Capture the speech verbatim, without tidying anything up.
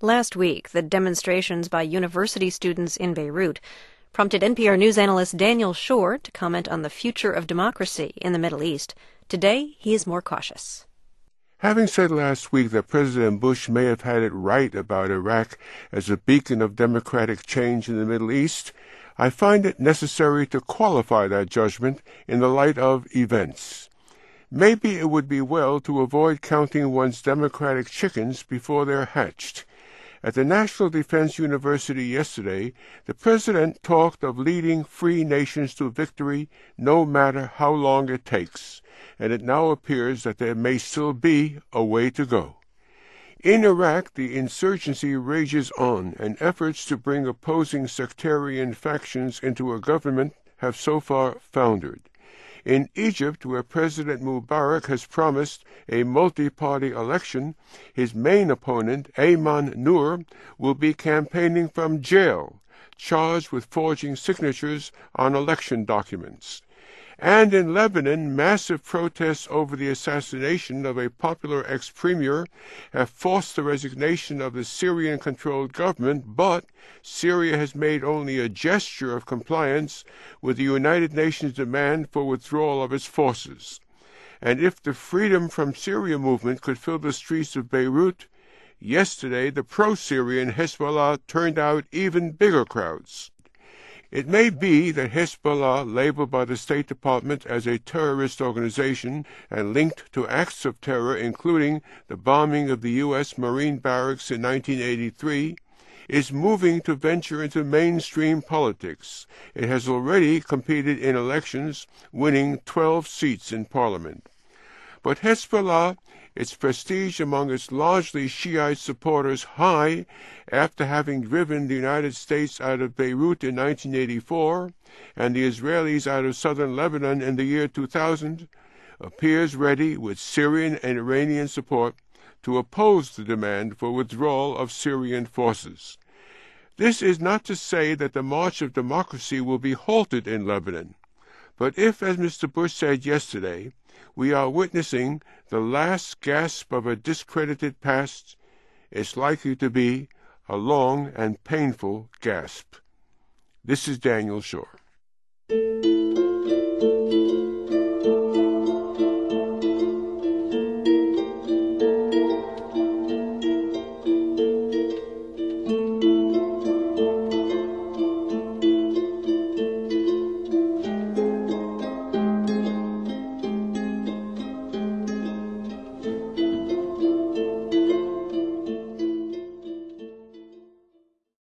Last week, the demonstrations by university students in Beirut prompted N P R News analyst Daniel Schorr to comment on the future of democracy in the Middle East. Today, he is more cautious. Having said last week that President Bush may have had it right about Iraq as a beacon of democratic change in the Middle East, I find it necessary to qualify that judgment in the light of events. Maybe it would be well to avoid counting one's democratic chickens before they're hatched. At the National Defense University yesterday, the president talked of leading free nations to victory no matter how long it takes, and it now appears that there may still be a way to go. In Iraq, the insurgency rages on, and efforts to bring opposing sectarian factions into a government have so far foundered. In Egypt, where President Mubarak has promised a multi-party election, his main opponent, Ayman Noor, will be campaigning from jail, charged with forging signatures on election documents. And in Lebanon, massive protests over the assassination of a popular ex-premier have forced the resignation of the Syrian-controlled government, but Syria has made only a gesture of compliance with the United Nations demand for withdrawal of its forces. And if the Freedom from Syria movement could fill the streets of Beirut, yesterday the pro-Syrian Hezbollah turned out even bigger crowds. It may be that Hezbollah, labeled by the State Department as a terrorist organization and linked to acts of terror including the bombing of the U S Marine barracks in nineteen eighty-three, is moving to venture into mainstream politics. It has already competed in elections, winning twelve seats in parliament. But Hezbollah, its prestige among its largely Shiite supporters high after having driven the United States out of Beirut in nineteen eighty-four and the Israelis out of southern Lebanon in the year two thousand, appears ready, with Syrian and Iranian support, to oppose the demand for withdrawal of Syrian forces. This is not to say that the march of democracy will be halted in Lebanon, but if, as Mister Bush said yesterday, we are witnessing the last gasp of a discredited past, it's likely to be a long and painful gasp. This is Daniel Schorr.